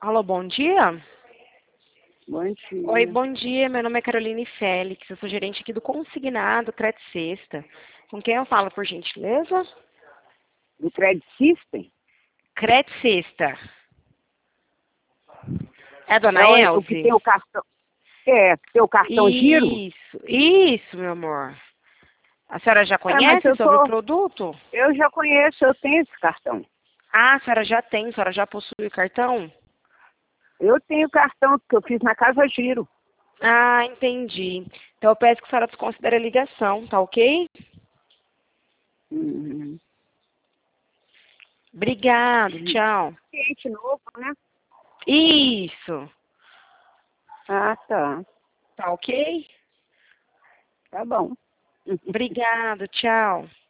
Alô, bom dia? Bom dia. Oi, bom dia. Meu nome é Caroline Félix. Eu sou gerente aqui do Consignado Credit Sexta. Com quem eu falo, por gentileza? Do Credit System? Credit Sexta. É a dona É o que Elze? tem o cartão. É, tem o cartão giro? Isso, meu amor. A senhora já Mas conhece sobre o produto? eu já conheço, eu tenho esse cartão. Ah, a senhora já tem, a senhora já possui o cartão? Eu tenho o cartão que eu fiz na Casa Giro. Ah, entendi. Então eu peço que a senhora desconsidere a ligação, tá ok? Uhum. Obrigado, tchau. Cliente novo, né? Isso, Ah, tá. tá ok? Tá bom. Obrigado, tchau.